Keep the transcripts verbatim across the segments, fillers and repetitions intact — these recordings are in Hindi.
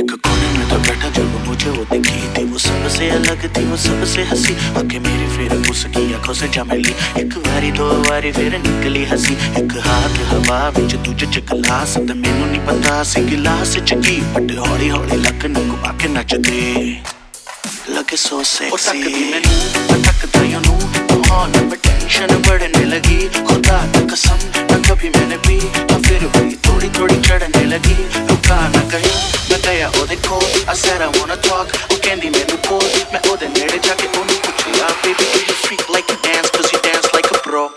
एक कोने में तो बैठा जब मुझे वो दिखी थी, वो सबसे अलग थी, वो सबसे हंसी। आगे मेरी फिर उसकी आंखों से जा मिली, एक बारी दो बारी फिर निकली हंसी। एक हाथ हवा विच दूजे च गिलास, ते मैनू नहीं पता सी गिलास च की, बट हौली हौली लक नू घुमा के नचदे लगे सो सेक्सी। तकदी मैनू तकदा यूं ऑन में टेंशन बढ़ने लगी, खुदा की कसम न कभी मैंने पी, तो फिर भी थोड़ी थोड़ी चढ़ने लगी। रुका ना कहीं मैं गया ओदे कोल, I said I wanna talk, वो कहंदी मैनू कोल, मैं ओदे नेड़े जाके ओनू पुछया, baby do you freak like you dance, cause you dance like a pro।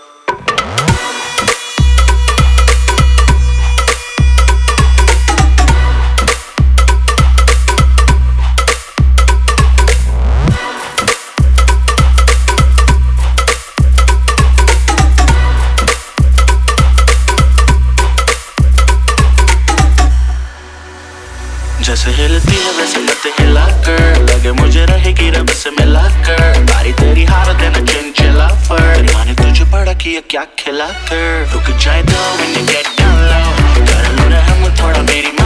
जैसे हिलती है वैसे मत हिला कर, लगे मुझे रहेगी रब से मिला कर। बारी तेरी हार देना चिंचिला फर, मैंने तुझे बड़ा किया क्या खिला कर। रुक जाए तो when you get down low, कर लो रहम थोड़ा मेरी